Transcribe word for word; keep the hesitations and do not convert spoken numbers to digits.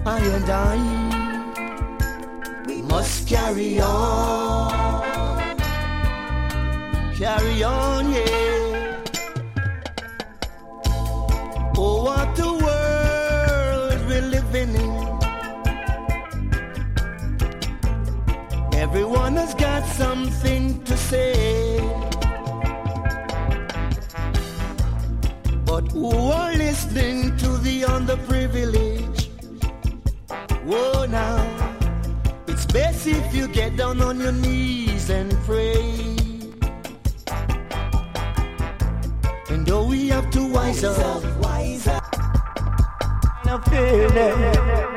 I and I must carry on, carry on, yeah. Oh, what a world we're living in. Everyone has got something to say, but who are listening to the underprivileged? Whoa, now, it's best if you get down on your knees and pray. And though we have to wise up, wise up, I feel it.